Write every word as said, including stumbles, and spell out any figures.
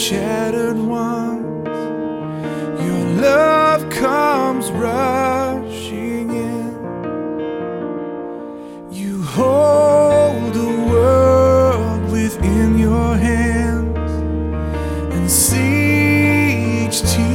shattered ones. Your love comes rushing in. You hold the world within your hands and see each tear